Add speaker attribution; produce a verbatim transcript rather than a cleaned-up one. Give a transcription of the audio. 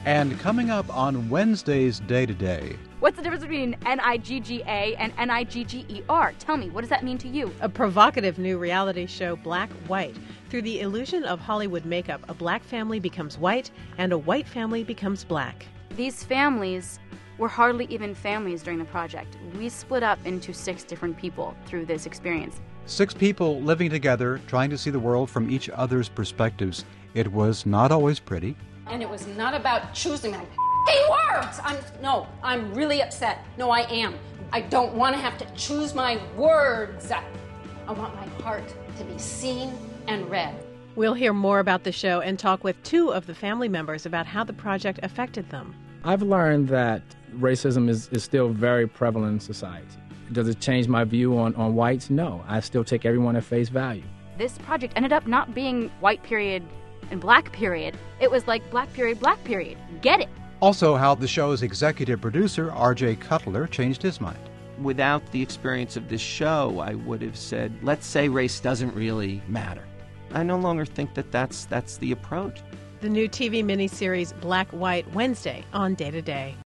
Speaker 1: And coming up on Wednesday's Day to Day.
Speaker 2: What's the difference between N I G G A and N I G G E R? Tell me, what does that mean to you?
Speaker 3: A provocative new reality show, Black White. Through the illusion of Hollywood makeup, a black family becomes white and a white family becomes black.
Speaker 2: These families were hardly even families during the project. We split up into six different people through this experience.
Speaker 1: Six people living together, trying to see the world from each other's perspectives. It was not always pretty.
Speaker 4: And it was not about choosing my words. I'm no, I'm really upset. No, I am. I don't want to have to choose my words. I want my heart to be seen and read.
Speaker 3: We'll hear more about the show and talk with two of the family members about how the project affected them.
Speaker 5: I've learned that racism is, is still very prevalent in society. Does it change my view on, on whites? No. I still take everyone at face value.
Speaker 2: This project ended up not being white period and black period. It was like black period, black period. Get it?
Speaker 1: Also, how the show's executive producer, R J Cutler, changed his mind.
Speaker 6: Without the experience of this show, I would have said, let's say race doesn't really matter. I no longer think that that's, that's the approach.
Speaker 3: The new T V miniseries Black White, Wednesday on Day to Day.